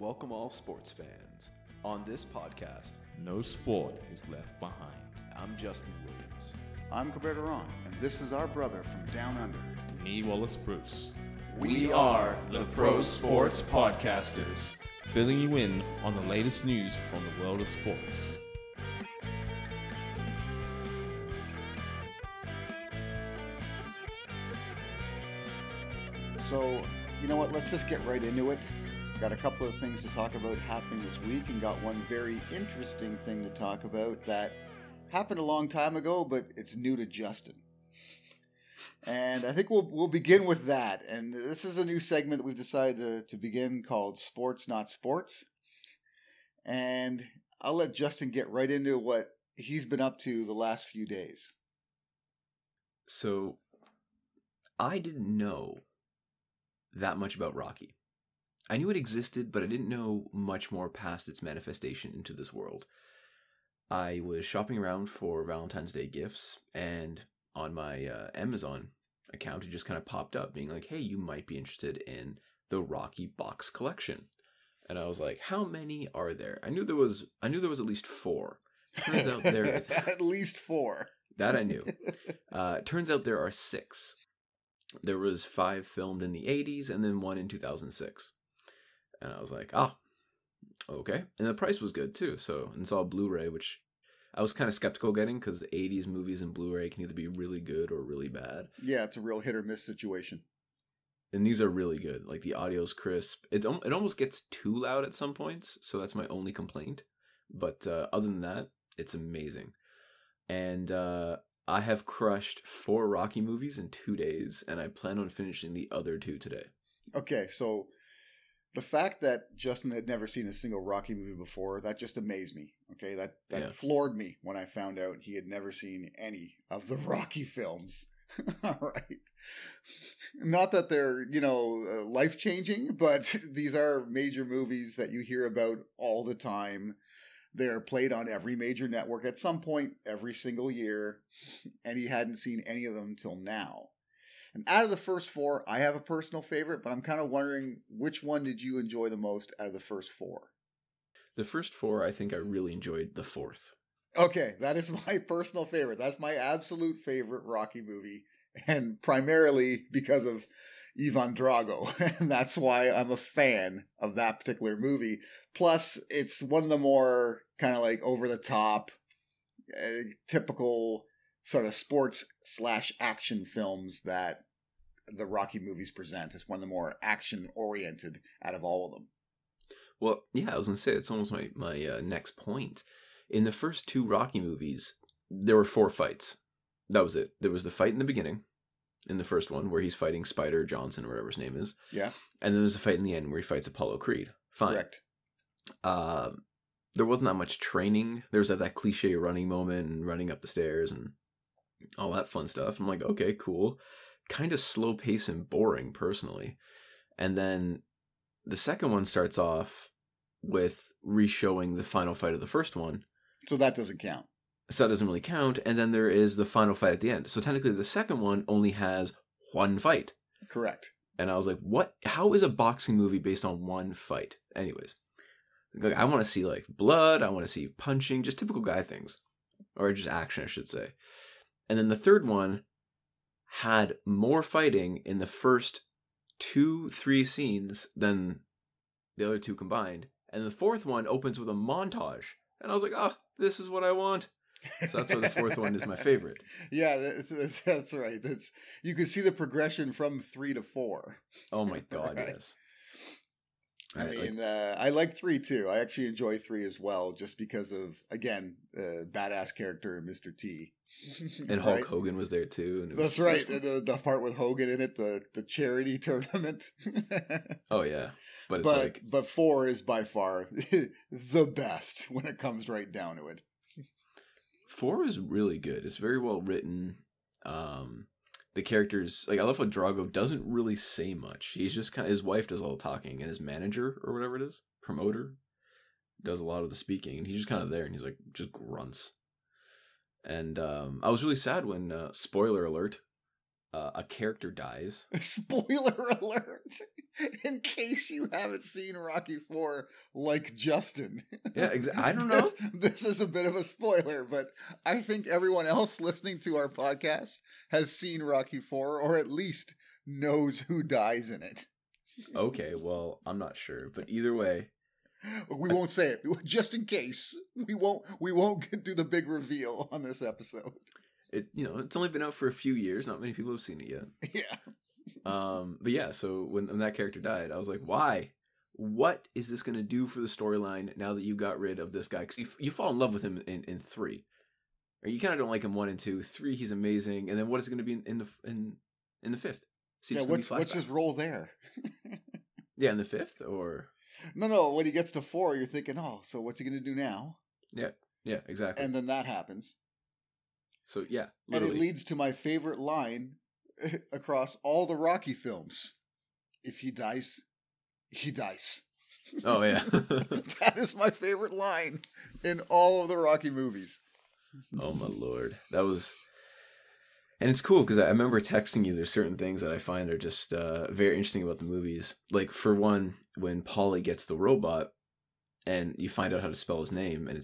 Welcome all sports fans. On this podcast, no sport is left behind. I'm Justin Williams. I'm Colbert Aron, and this is our brother from Down Under. Me, Wallace Bruce. We are the Pro Sports Podcasters, filling you in on the latest news from the world of sports. So, you know what? Let's just get right into it. Got a couple of things to talk about happening this week, and got one very interesting thing to talk about that happened a long time ago, but it's new to Justin. And I think we'll begin with that. And this is a new segment that we've decided to begin called Sports Not Sports. And I'll let Justin get right into what he's been up to the last few days. So, I didn't know that much about Rocky. I knew it existed, but I didn't know much more past its manifestation into this world. I was shopping around for Valentine's Day gifts, and on my Amazon account, it just kind of popped up being like, hey, you might be interested in the Rocky box collection. And I was like, how many are there? I knew there was at least 4. Turns out there is at least 4. That I knew. Turns out there are 6. There was 5 filmed in the 80s and then 1 in 2006. And I was like, okay. And the price was good too. So, and it's all Blu-ray, which I was kind of skeptical getting because the 80s movies and Blu-ray can either be really good or really bad. Yeah, it's a real hit or miss situation. And these are really good. Like the audio's crisp. It almost gets too loud at some points. So that's my only complaint. But other than that, it's amazing. And I have crushed 4 Rocky movies in 2 days. And I plan on finishing the other 2 today. Okay, so the fact that Justin had never seen a single Rocky movie before, that just amazed me. Okay, that floored me when I found out he had never seen any of the Rocky films. All right. Not that they're, life-changing, but these are major movies that you hear about all the time. They're played on every major network at some point every single year, and he hadn't seen any of them till now. And out of the first 4, I have a personal favorite, but I'm kind of wondering, which one did you enjoy the most out of the first 4? The first 4, I think I really enjoyed the 4th. Okay, that is my personal favorite. That's my absolute favorite Rocky movie, and primarily because of Ivan Drago, and that's why I'm a fan of that particular movie. Plus, it's one of the more kind of like over-the-top, typical sort of sports/action films that the Rocky movies present. It's one of the more action-oriented out of all of them. Well, yeah, I was going to say, it's almost my next point. In the first 2 Rocky movies, there were 4 fights. That was it. There was the fight in the beginning, in the first one, where he's fighting Spider Johnson, or whatever his name is. Yeah. And then there's a fight in the end where he fights Apollo Creed. Fine. Correct. There wasn't that much training. There was that cliche running moment and running up the stairs and all that fun stuff. I'm like, okay, cool. Kind of slow pace and boring, personally. And then the second one starts off with re-showing the final fight of the first one. So that doesn't count. So that doesn't really count. And then there is the final fight at the end. So technically the second one only has 1 fight. Correct. And I was like, what? How is a boxing movie based on 1 fight? Anyways, I want to see like blood. I want to see punching, just typical guy things. Or just action, I should say. And then the third one had more fighting in the first 2-3 scenes than the other 2 combined. And the fourth one opens with a montage. And I was like, this is what I want. So that's why the fourth one is my favorite. Yeah, that's right. You can see the progression from 3 to 4. Oh my God, right? Yes. I like 3 too. I actually enjoy 3 as well, just because of, again, badass character Mr. T. And Hulk Hogan was there too. And that's right. The part with Hogan in it, the charity tournament. Oh yeah, but 4 is by far the best when it comes right down to it. 4 is really good. It's very well written. The characters, like, I love how Drago doesn't really say much. He's just kind of, his wife does all the talking, and his manager, or whatever it is, promoter, does a lot of the speaking, and he's just kind of there, and he's like, just grunts. And I was really sad when, spoiler alert, a character dies. Spoiler alert! In case you haven't seen Rocky 4 like Justin. Yeah, I don't know. This is a bit of a spoiler, but I think everyone else listening to our podcast has seen Rocky 4 or at least knows who dies in it. Okay, well, I'm not sure, but either way, we won't say it just in case. We won't do the big reveal on this episode. it's only been out for a few years. Not many people have seen it yet. Yeah. But yeah, so when that character died, I was like, why? What is this going to do for the storyline now that you got rid of this guy? Because you fall in love with him in 3. Or you kind of don't like him 1 and 2. 3, he's amazing. And then what is it going to be in the 5th? Yeah, what's his role there? Yeah, in the 5th? Or... No, when he gets to 4, you're thinking, oh, so what's he going to do now? Yeah, exactly. And then that happens. So, yeah, literally. And it leads to my favorite line across all the Rocky films. If he dies, he dies. Oh, yeah. That is my favorite line in all of the Rocky movies. Oh, my Lord. That was... And it's cool because I remember texting you, there's certain things that I find are just very interesting about the movies. Like, for one, when Paulie gets the robot and you find out how to spell his name, and it's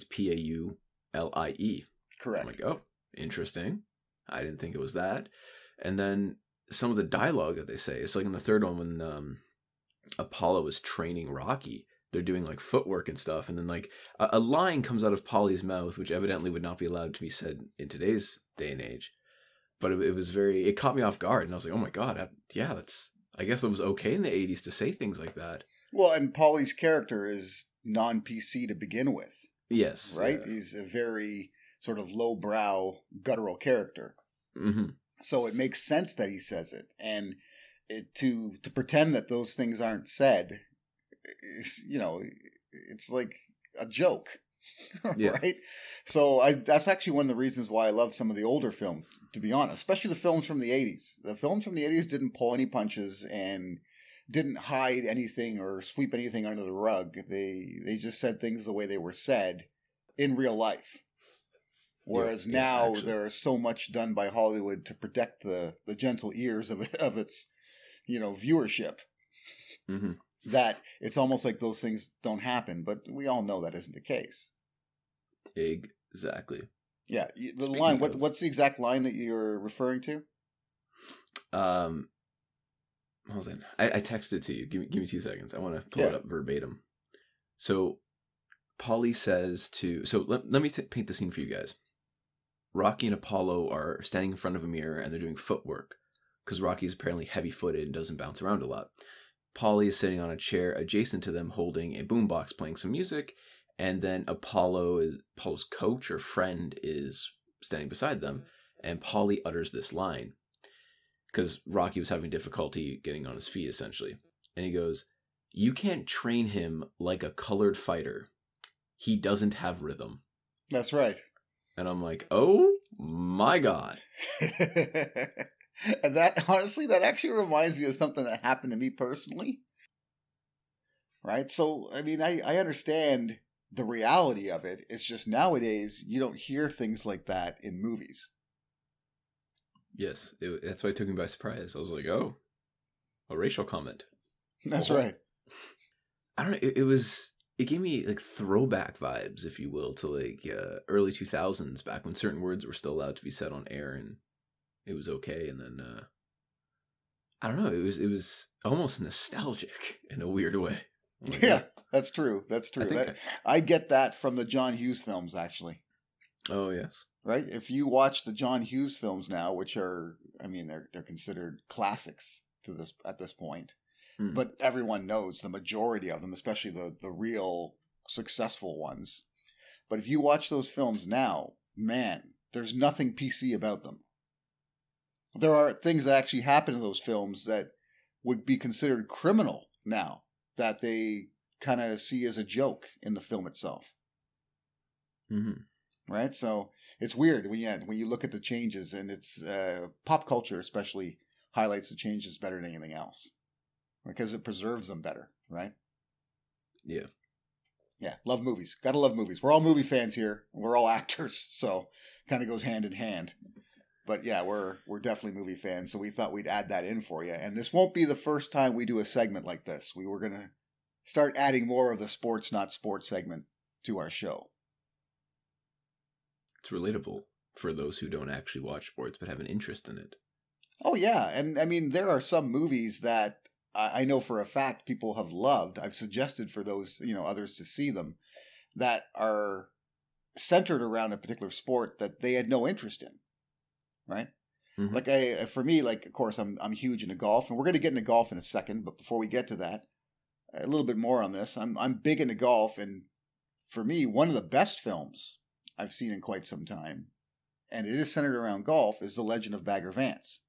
Paulie. Correct. I'm like, oh, interesting. I didn't think it was that. And then some of the dialogue that they say, it's like in the third one when Apollo is training Rocky, they're doing like footwork and stuff. And then like a line comes out of Paulie's mouth, which evidently would not be allowed to be said in today's day and age. But it caught me off guard. And I was like, oh my God, I guess that was okay in the 80s to say things like that. Well, and Paulie's character is non-PC to begin with. Yes. Right? Yeah. He's a very sort of lowbrow, guttural character. Mm-hmm. So it makes sense that he says it. And to pretend that those things aren't said, it's like a joke. Yeah. Right? So that's actually one of the reasons why I love some of the older films, to be honest, especially the films from the 80s. The films from the 80s didn't pull any punches and didn't hide anything or sweep anything under the rug. They just said things the way they were said in real life. Whereas now there's so much done by Hollywood to protect the gentle ears of its viewership. Mm-hmm. That it's almost like those things don't happen, but we all know that isn't the case. Exactly. Yeah, the line. What's the exact line that you're referring to? Hold on. I texted it to you. Give me 2 seconds. I want to pull it up verbatim. So, Paulie says to... So, let me paint the scene for you guys. Rocky and Apollo are standing in front of a mirror and they're doing footwork because Rocky's apparently heavy-footed and doesn't bounce around a lot. Paulie is sitting on a chair adjacent to them holding a boombox playing some music, and then Apollo's coach or friend is standing beside them, and Paulie utters this line because Rocky was having difficulty getting on his feet, essentially. And he goes, "You can't train him like a colored fighter. He doesn't have rhythm." That's right. And I'm like, oh my God. And that, honestly, that actually reminds me of something that happened to me personally. Right? So, I mean, I understand the reality of it. It's just nowadays, you don't hear things like that in movies. Yes. That's why it took me by surprise. I was like, oh, a racial comment. That's right. I don't know. It gave me like throwback vibes, if you will, to like early 2000s, back when certain words were still allowed to be said on air and it was okay. And then, I don't know, it was almost nostalgic in a weird way. Like, yeah, that's true. That's true. I get that from the John Hughes films, actually. Oh, yes. Right? If you watch the John Hughes films now, which are, I mean, they're considered classics at this point. But everyone knows the majority of them, especially the real successful ones. But if you watch those films now, man, there's nothing PC about them. There are things that actually happen in those films that would be considered criminal now, that they kind of see as a joke in the film itself. Mm-hmm. Right? So it's weird when you look at the changes, and it's pop culture especially highlights the changes better than anything else. Because it preserves them better, right? Yeah. Yeah, love movies. Gotta love movies. We're all movie fans here. We're all actors, so kind of goes hand in hand. But yeah, we're definitely movie fans, so we thought we'd add that in for you. And this won't be the first time we do a segment like this. We were gonna start adding more of the sports not sports segment to our show. It's relatable for those who don't actually watch sports but have an interest in it. Oh yeah, and I mean there are some movies that I know for a fact people have loved. I've suggested for those, others to see them that are centered around a particular sport that they had no interest in. Right? Mm-hmm. Like for me, of course, I'm huge into golf, and we're going to get into golf in a second. But before we get to that, a little bit more on this. I'm big into golf, and for me, one of the best films I've seen in quite some time, and it is centered around golf, is The Legend of Bagger Vance.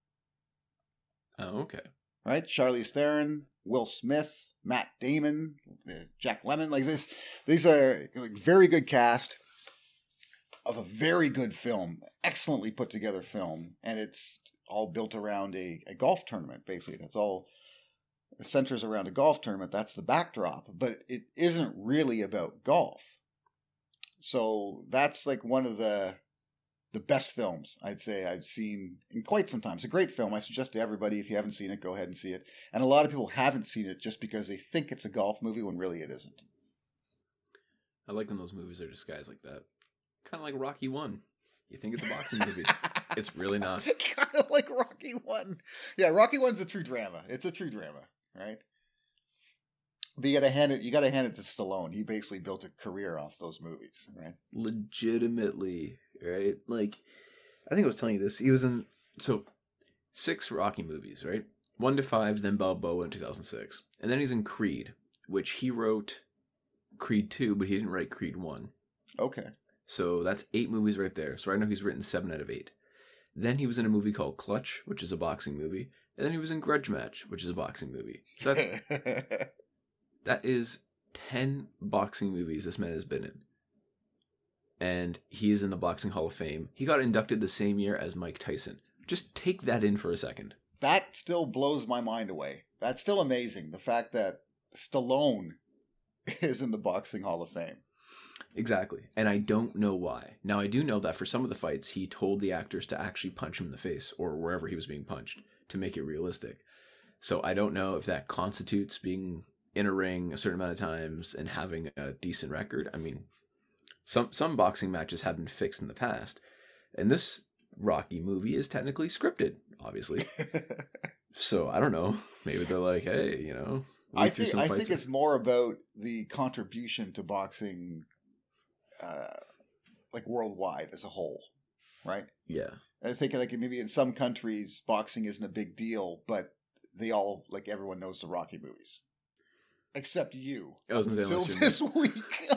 Oh, okay. Right, Charlize Theron, Will Smith, Matt Damon, Jack Lemmon, like this. These are very good cast of a very good film, excellently put together film, and it's all built around a golf tournament, basically. That's all, it centers around a golf tournament. That's the backdrop, but it isn't really about golf. So that's one of the best films I'd say I've seen in quite some time. It's a great film. I suggest to everybody, if you haven't seen it, go ahead and see it. And a lot of people haven't seen it just because they think it's a golf movie when really it isn't. I like when those movies are disguised like that. Kind of like Rocky 1. You think it's a boxing movie. It's really not. Kind of like Rocky 1. Yeah, Rocky 1's a true drama. It's a true drama, right? But you gotta hand it to Stallone. He basically built a career off those movies, right? Legitimately, right? I think I was telling you this. He was in 6 Rocky movies, right? 1 to 5, then Balboa in 2006. And then he's in Creed, which he wrote Creed 2, but he didn't write Creed 1. Okay. So that's 8 movies right there. So I know he's written 7 out of 8. Then he was in a movie called Clutch, which is a boxing movie. And then he was in Grudge Match, which is a boxing movie. So that is 10 boxing movies this man has been in. And he is in the Boxing Hall of Fame. He got inducted the same year as Mike Tyson. Just take that in for a second. That still blows my mind away. That's still amazing. The fact that Stallone is in the Boxing Hall of Fame. Exactly. And I don't know why. Now, I do know that for some of the fights, he told the actors to actually punch him in the face or wherever he was being punched to make it realistic. So I don't know if that constitutes being in a ring a certain amount of times and having a decent record. I mean, some boxing matches have been fixed in the past. And this Rocky movie is technically scripted, obviously. So I don't know. Maybe they're like, hey, I think it's more about the contribution to boxing worldwide as a whole, right? Yeah. I think maybe in some countries boxing isn't a big deal, but they all everyone knows the Rocky movies, except you. Up until this week.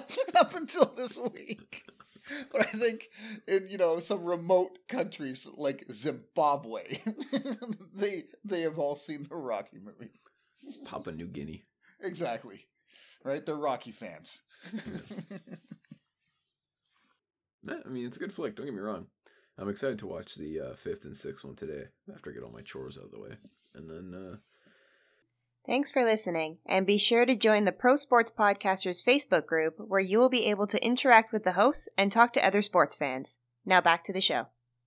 But I think in some remote countries like Zimbabwe, they have all seen the Rocky movie. Papua New Guinea. Exactly, right? They're Rocky fans. Yeah, I mean, it's a good flick. Don't get me wrong. I'm excited to watch the 5th and 6th one today after I get all my chores out of the way. And then... Thanks for listening, and be sure to join the Pro Sports Podcasters Facebook group where you will be able to interact with the hosts and talk to other sports fans. Now back to the show.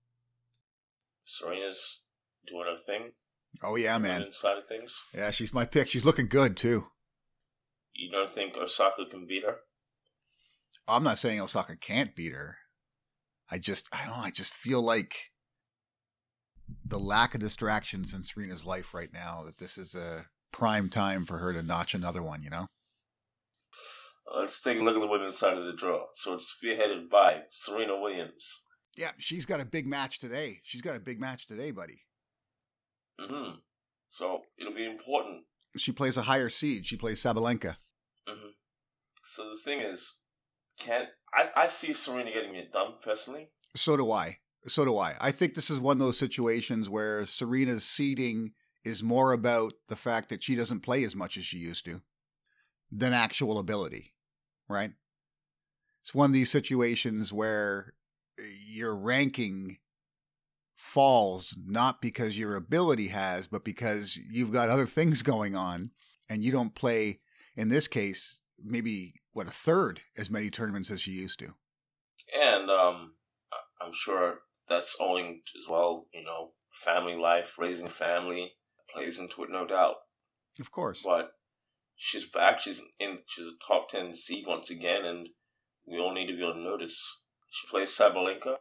Serena's doing her thing. Oh, yeah, man. Side of things. Yeah, she's my pick. She's looking good, too. You don't think Osaka can beat her? I'm not saying Osaka can't beat her. I just feel like the lack of distractions in Serena's life right now, that this is a prime time for her to notch another one, Let's take a look at the women's side of the draw. So it's spearheaded by Serena Williams. Yeah, she's got a big match today. Buddy. Mm-hmm. So it'll be important. She plays a higher seed. She plays Sabalenka. Mm-hmm. So the thing is, I see Serena getting it done, personally. So do I. I think this is one of those situations where Serena's seeding is more about the fact that she doesn't play as much as she used to than actual ability, right? It's one of these situations where your ranking falls not because your ability has, but because you've got other things going on and you don't play, in this case, maybe, a third as many tournaments as she used to. And I'm sure that's owing as well, family life, raising family plays into it, no doubt. Of course. But she's back. She's a top 10 seed once again, and we all need to be able to notice. She plays Sabalenka,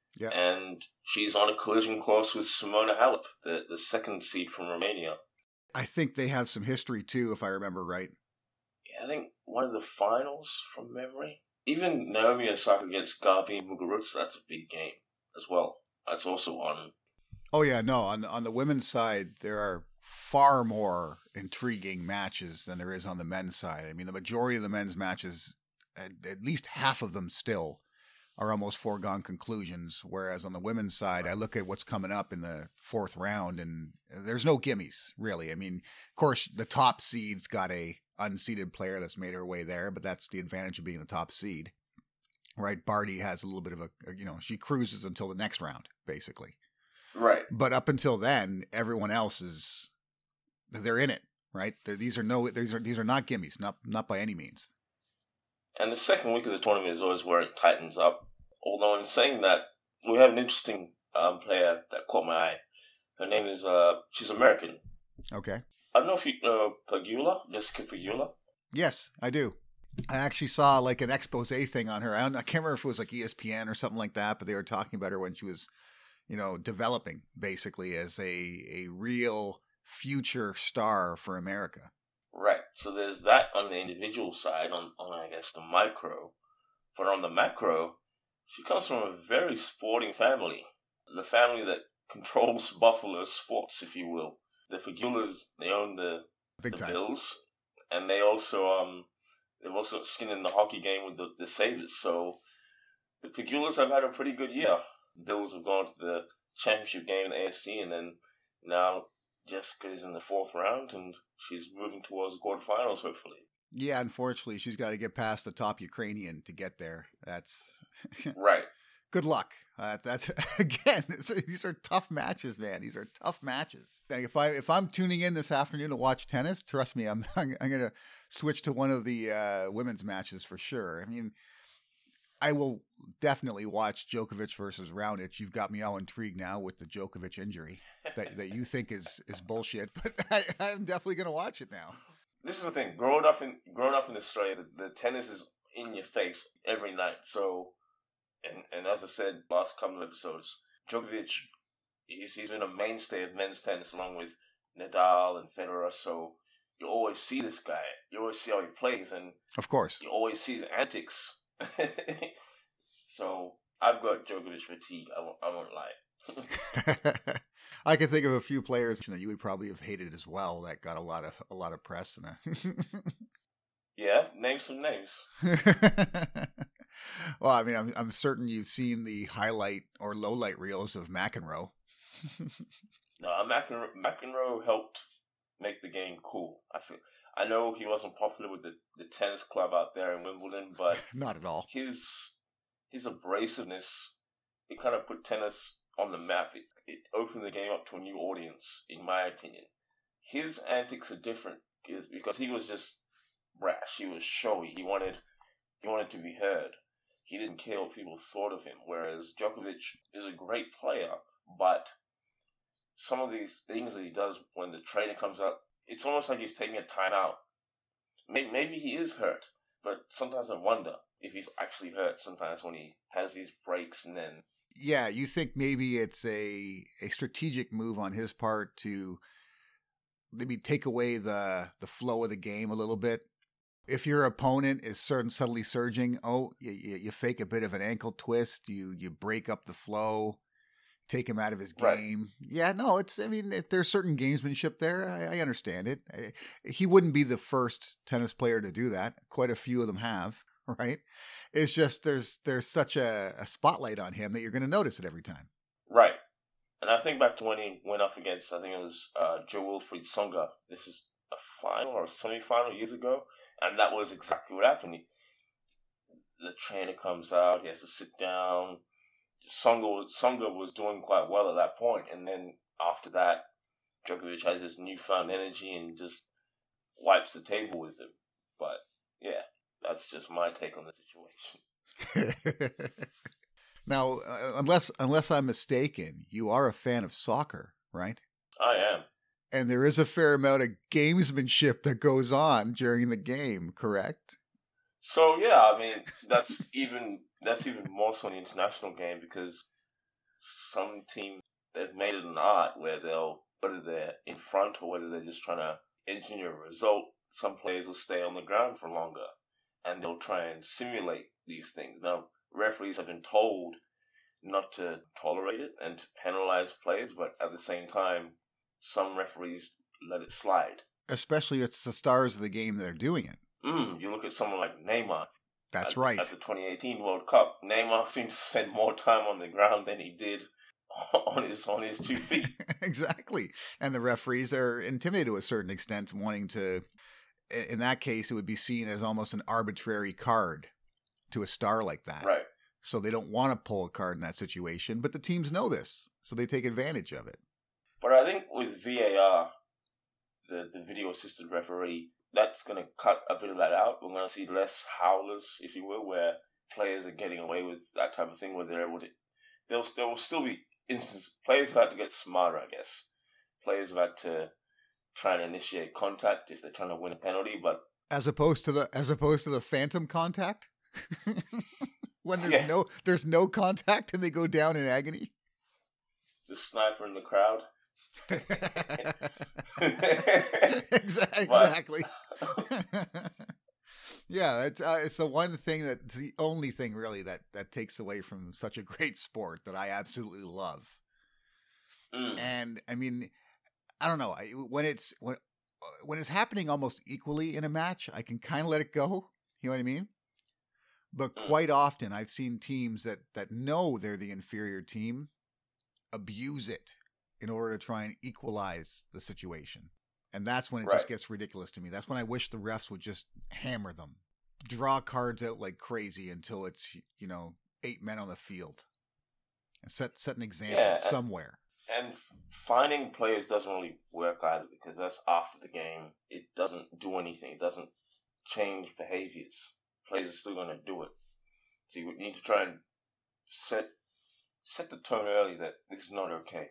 and she's on a collision course with Simona Halep, the second seed from Romania. I think they have some history too, if I remember right. Yeah, I think one of the finals from memory. Even Naomi Osaka against Gabi Muguruza, that's a big game as well. That's also on. Oh yeah, no, on the women's side, there are far more intriguing matches than there is on the men's side. I mean, the majority of the men's matches, at least half of them still, are almost foregone conclusions. Whereas on the women's side, I look at what's coming up in the fourth round, and there's no gimmies, really. I mean, of course, the top seed's got a unseeded player that's made her way there, but that's the advantage of being the top seed, right? Barty has a little bit of she cruises until the next round, basically. Right. But up until then, everyone else they're in it, right? These are not gimmies, not by any means. And the second week of the tournament is always where it tightens up. Although in saying that, we have an interesting player that caught my eye. Her name is, she's American. Okay. I don't know if you know Pegula, Jessica Pegula. Yes, I do. I actually saw like an expose thing on her. I can't remember if it was like ESPN or something like that, but they were talking about her when she was, developing basically as a real future star for America. Right. So there's that on the individual side, on I guess the micro. But on the macro, she comes from a very sporting family. The family that controls Buffalo sports, if you will. The Pegulas, they own the Bills, and they've also skin in the hockey game with the Sabres. So the Pegulas have had a pretty good year. The Bills have gone to the championship game in the AFC, and then now Jessica is in the fourth round, and she's moving towards the quarterfinals, hopefully. Yeah, unfortunately, she's got to get past the top Ukrainian to get there. That's right. Good luck. That's again. These are tough matches, man. These are tough matches. If I'm tuning in this afternoon to watch tennis, trust me, I'm gonna switch to one of the women's matches for sure. I mean, I will definitely watch Djokovic versus Raonic. You've got me all intrigued now with the Djokovic injury that you think is bullshit, but I'm definitely gonna watch it now. This is the thing. Growing up in Australia, the tennis is in your face every night. So. And as I said last couple of episodes, Djokovic, he's been a mainstay of men's tennis along with Nadal and Federer. So you always see this guy. You always see how he plays, and of course, you always see his antics. So I've got Djokovic fatigue. I won't lie. I can think of a few players that you would probably have hated as well that got a lot of press. Yeah, name some names. Well, I mean, I'm certain you've seen the highlight or low light reels of McEnroe. No, McEnroe helped make the game cool. I know he wasn't popular with the tennis club out there in Wimbledon, but not at all. His abrasiveness, it kind of put tennis on the map. It opened the game up to a new audience, in my opinion. His antics are different because he was just brash. He was showy. He wanted to be heard. He didn't care what people thought of him, whereas Djokovic is a great player, but some of these things that he does when the trainer comes up, it's almost like he's taking a timeout. Maybe he is hurt, but sometimes I wonder if he's actually hurt sometimes when he has these breaks and then... Yeah, you think maybe it's a strategic move on his part to maybe take away the flow of the game a little bit? If your opponent is subtly surging, you fake a bit of an ankle twist, you break up the flow, take him out of his game. Right. Yeah, no, if there's certain gamesmanship there, I understand it. He wouldn't be the first tennis player to do that. Quite a few of them have, right? It's just there's such a spotlight on him that you're going to notice it every time. Right. And I think back to when he went up against, I think it was Jo-Wilfried Tsonga. This is a final or semi-final years ago, and that was exactly what happened. The trainer comes out, he has to sit down. Tsonga was doing quite well at that point, and then after that, Djokovic has this newfound energy and just wipes the table with him. But yeah, that's just my take on the situation. Now, unless I'm mistaken, you are a fan of soccer, right? I am. And there is a fair amount of gamesmanship that goes on during the game, correct? So yeah, I mean that's even more so in the international game, because some teams, they've made it an art where they'll, whether they're in front or whether they're just trying to engineer a result, some players will stay on the ground for longer and they'll try and simulate these things. Now, referees have been told not to tolerate it and to penalize players, but at the same time, some referees let it slide. Especially it's the stars of the game that are doing it. You look at someone like Neymar. That's right. At the 2018 World Cup, Neymar seemed to spend more time on the ground than he did on his 2 feet. Exactly. And the referees are intimidated to a certain extent, wanting to, in that case, it would be seen as almost an arbitrary card to a star like that. Right. So they don't want to pull a card in that situation, but the teams know this, so they take advantage of it. But I think with VAR, the video assisted referee, that's going to cut a bit of that out. We're going to see less howlers, if you will, where players are getting away with that type of thing, where they're able to. There will still be instances. Players have had to get smarter, I guess. Players have had to try and initiate contact if they're trying to win a penalty, but as opposed to the phantom contact, when there's no contact and they go down in agony. The sniper in the crowd. Exactly. Yeah, it's the one thing it's the only thing really that takes away from such a great sport that I absolutely love. And I mean, I don't know, when it's happening almost equally in a match, I can kind of let it go. You know what I mean? But quite often, I've seen teams that know they're the inferior team abuse it in order to try and equalize the situation. And that's when it just gets ridiculous to me. That's when I wish the refs would just hammer them, draw cards out like crazy until it's, 8 men on the field, and set an example somewhere. And finding players doesn't really work either, because that's after the game. It doesn't do anything. It doesn't change behaviors. Players are still going to do it. So you need to try and set the tone early that this is not okay.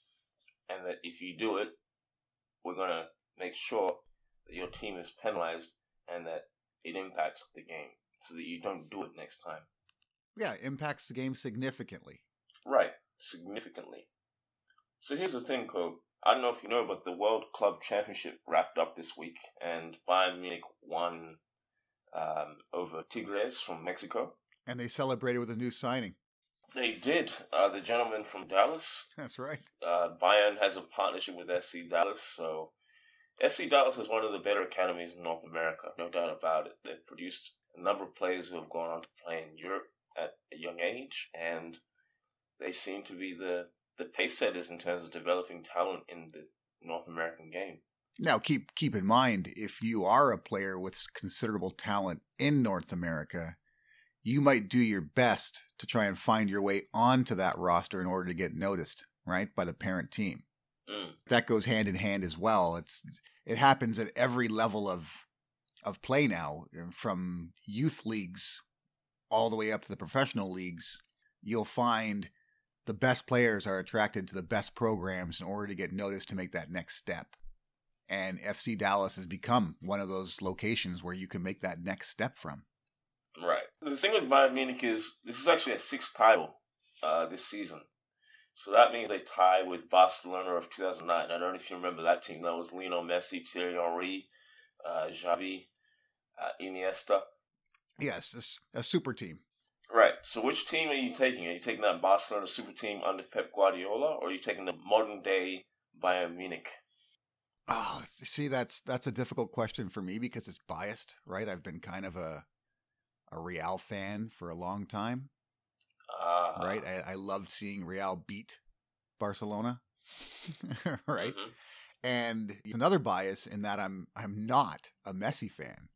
And that if you do it, we're going to make sure that your team is penalized and that it impacts the game so that you don't do it next time. Yeah, it impacts the game significantly. Right, significantly. So here's the thing, Cope. I don't know if you know, but the World Club Championship wrapped up this week, and Bayern Munich won over Tigres from Mexico. And they celebrated with a new signing. They did. The gentleman from Dallas. That's right. Bayern has a partnership with SC Dallas, so SC Dallas is one of the better academies in North America, no doubt about it. They've produced a number of players who have gone on to play in Europe at a young age, and they seem to be the pace setters in terms of developing talent in the North American game. Now, keep in mind, if you are a player with considerable talent in North America, you might do your best to try and find your way onto that roster in order to get noticed, right, by the parent team. That goes hand in hand as well. It happens at every level of play now, from youth leagues all the way up to the professional leagues. You'll find the best players are attracted to the best programs in order to get noticed to make that next step. And FC Dallas has become one of those locations where you can make that next step from. Right. The thing with Bayern Munich is this is actually a 6th title this season. So that means they tie with Barcelona of 2009. I don't know if you remember that team. That was Lionel Messi, Thierry Henry, Xavi, Iniesta. Yes, a super team. Right. So which team are you taking? Are you taking that Barcelona super team under Pep Guardiola, or are you taking the modern day Bayern Munich? Oh, see, that's a difficult question for me because it's biased, right? I've been kind of a Real fan for a long time, right? I loved seeing Real beat Barcelona, right? Mm-hmm. And it's another bias in that I'm not a Messi fan.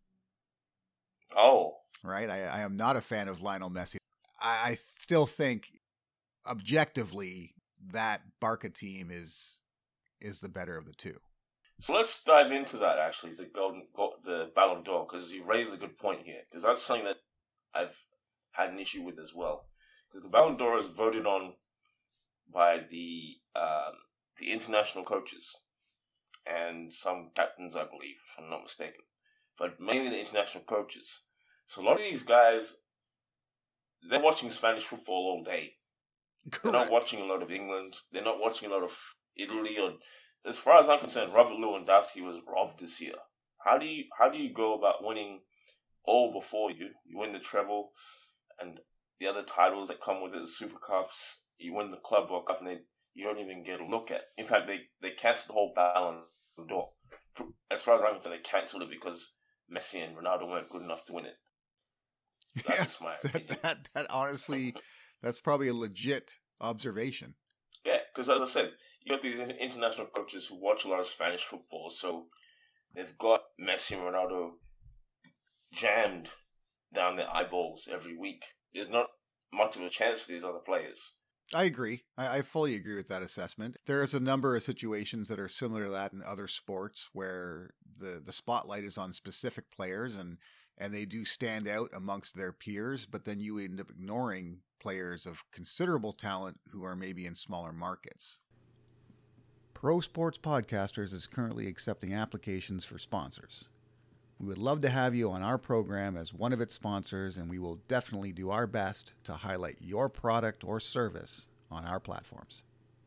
Oh. Right? I am not a fan of Lionel Messi. I still think, objectively, that Barca team is the better of the two. So let's dive into that, actually, the Ballon d'Or, because you raised a good point here, because that's something that I've had an issue with as well. Because the Ballon d'Or is voted on by the international coaches and some captains, I believe, if I'm not mistaken. But mainly the international coaches. So a lot of these guys, they're watching Spanish football all day. Correct. They're not watching a lot of England. They're not watching a lot of Italy. Or, as far as I'm concerned, Robert Lewandowski was robbed this year. How do you go about winning all before you? You win the treble and the other titles that come with it, the Super Cups. You win the Club World Cup, and you don't even get a look at. In fact, they cancelled the whole Ballon d'Or. As far as I'm concerned, they cancelled it because Messi and Ronaldo weren't good enough to win it. That's just my opinion. That honestly, that's probably a legit observation. Yeah, because as I said, you got these international coaches who watch a lot of Spanish football, so they've got Messi and Ronaldo jammed down their eyeballs every week. There's not much of a chance for these other players. I agree. I fully agree with that assessment. There's a number of situations that are similar to that in other sports where the spotlight is on specific players and they do stand out amongst their peers, but then you end up ignoring players of considerable talent who are maybe in smaller markets. Pro Sports Podcasters is currently accepting applications for sponsors. We would love to have you on our program as one of its sponsors, and we will definitely do our best to highlight your product or service on our platforms.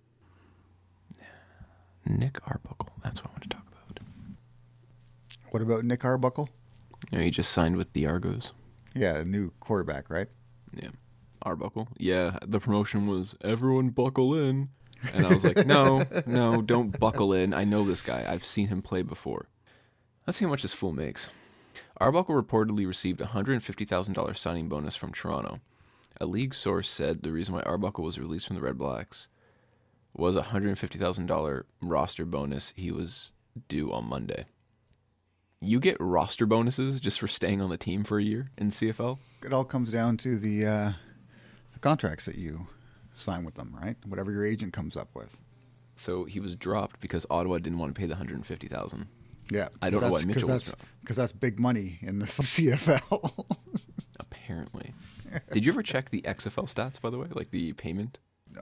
Nick Arbuckle. That's what I want to talk about. What about Nick Arbuckle? You know, he just signed with the Argos. Yeah, a new quarterback, right? Yeah. Arbuckle. Yeah, the promotion was everyone buckle in. And I was like, no, don't buckle in. I know this guy. I've seen him play before. Let's see how much this fool makes. Arbuckle reportedly received a $150,000 signing bonus from Toronto. A league source said the reason why Arbuckle was released from the Red Blacks was a $150,000 roster bonus he was due on Monday. You get roster bonuses just for staying on the team for a year in CFL? It all comes down to the contracts that you sign with them, right? Whatever your agent comes up with. So he was dropped because Ottawa didn't want to pay the $150,000. Yeah, I don't know why Mitchell was dropped. Because that's big money in the CFL. Apparently. Did you ever check the XFL stats, by the way? Like the payment?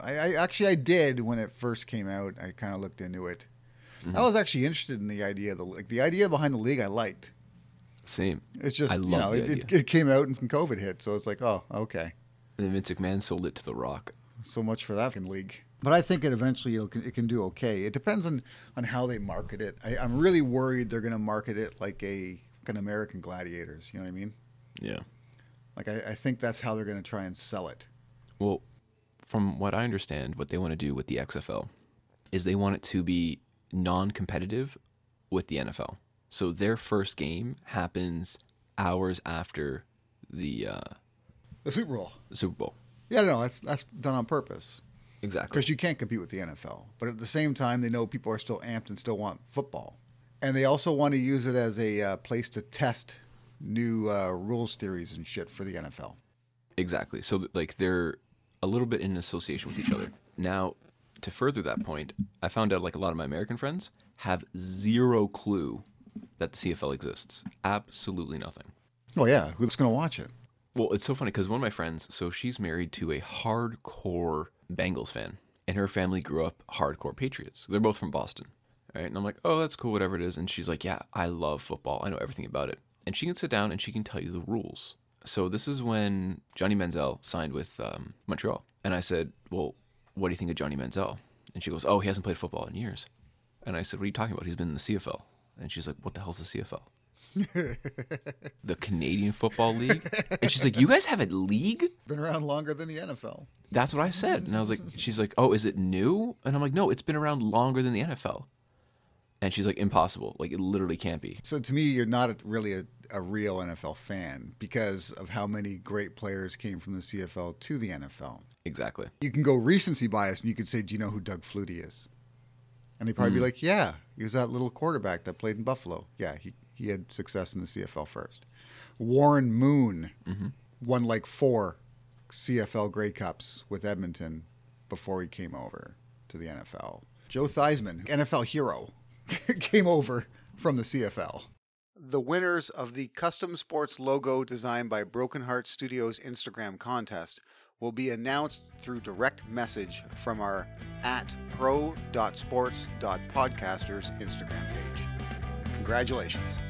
I did when it first came out. I kind of looked into it. Mm-hmm. I was actually interested in the idea of the idea behind the league. I liked. Same. It's just I love the idea. It came out and COVID hit, so it's like, oh, okay. And then Vince McMahon sold it to The Rock. So much for that league. But I think it eventually it can do okay. It depends on how they market it. I'm really worried they're going to market it like an American Gladiators. You know what I mean? Yeah. Like I think that's how they're going to try and sell it. Well, from what I understand, what they want to do with the XFL is they want it to be non-competitive with the NFL. So their first game happens hours after the Super Bowl. The Super Bowl. Yeah, no, that's done on purpose. Exactly. Because you can't compete with the NFL. But at the same time, they know people are still amped and still want football. And they also want to use it as a place to test new rules theories and shit for the NFL. Exactly. So like they're a little bit in association with each other. Now, to further that point, I found out like a lot of my American friends have zero clue that the CFL exists. Absolutely nothing. Oh, yeah. Who's going to watch it? Well, it's so funny because one of my friends, so she's married to a hardcore Bengals fan, and her family grew up hardcore Patriots. They're both from Boston, right? And I'm like, oh, that's cool, whatever it is. And she's like, yeah, I love football. I know everything about it. And she can sit down and she can tell you the rules. So this is when Johnny Manziel signed with Montreal. And I said, well, what do you think of Johnny Manziel? And she goes, oh, he hasn't played football in years. And I said, what are you talking about? He's been in the CFL. And she's like, what the hell's the CFL? The Canadian Football League? And she's like, you guys have a league? Been around longer than the NFL. That's what I said. And I was like, she's like, oh, is it new? And I'm like, no, it's been around longer than the NFL. And she's like, impossible. Like, it literally can't be. So to me, you're not really a real NFL fan because of how many great players came from the CFL to the NFL. Exactly. You can go recency bias and you could say, do you know who Doug Flutie is? And they'd probably be like, yeah, he was that little quarterback that played in Buffalo. Yeah, he had success in the CFL first. Warren Moon won like 4 CFL Grey Cups with Edmonton before he came over to the NFL. Joe Theismann, NFL hero, came over from the CFL. The winners of the custom sports logo designed by Broken Heart Studios Instagram contest will be announced through direct message from our @pro.sports.podcasters Instagram page. Congratulations.